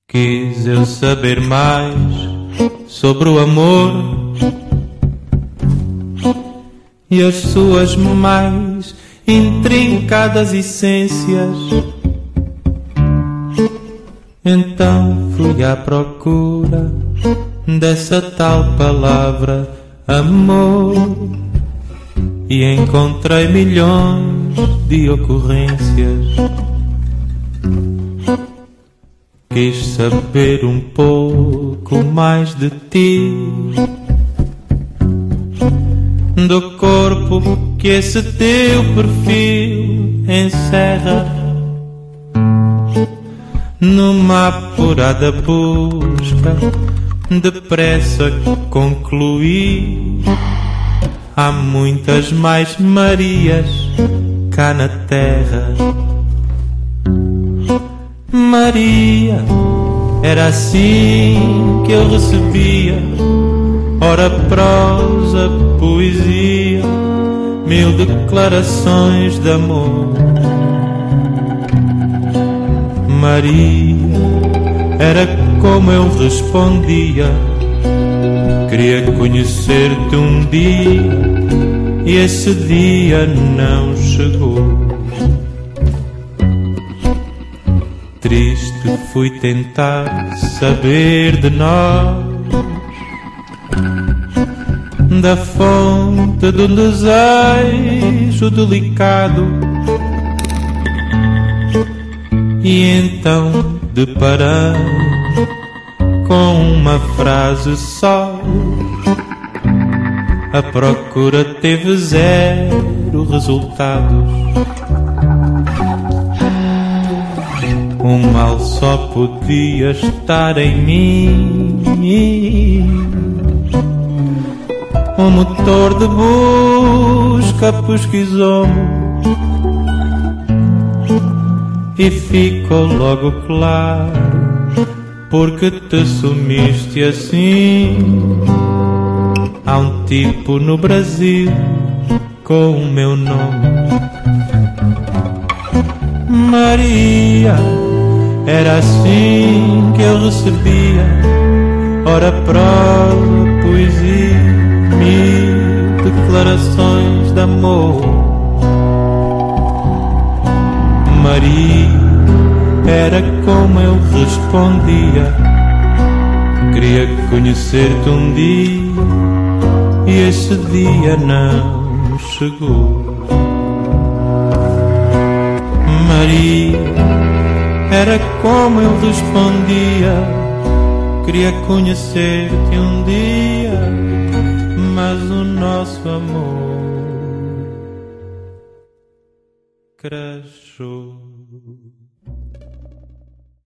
Quis eu saber mais sobre o amor e as suas mais intrincadas essências. Então fui à procura dessa tal palavra amor e encontrei milhões de ocorrências. Quis saber um pouco mais de ti, do corpo que esse teu perfil encerra, numa apurada busca, depressa concluí: há muitas mais Marias cá na terra. Maria, era assim que eu recebia, ora prosa, poesia, mil declarações de amor. Maria, era como eu respondia: queria conhecer-te um dia, e esse dia não chegou. Triste fui tentar saber de nós, da fonte de um desejo delicado, e então deparei com uma frase só. A procura teve zero resultados. O mal só podia estar em mim. O motor de busca pesquisou-me e ficou logo claro porque te sumiste assim. Há um tipo no Brasil com o meu nome, Maria. Era assim que eu recebia, ora prosa, poesia, mil declarações de amor. Maria, era como eu respondia: queria conhecer-te um dia, e esse dia não chegou. Maria, era como eu respondia: queria conhecer-te um dia, mas o nosso amor crashou.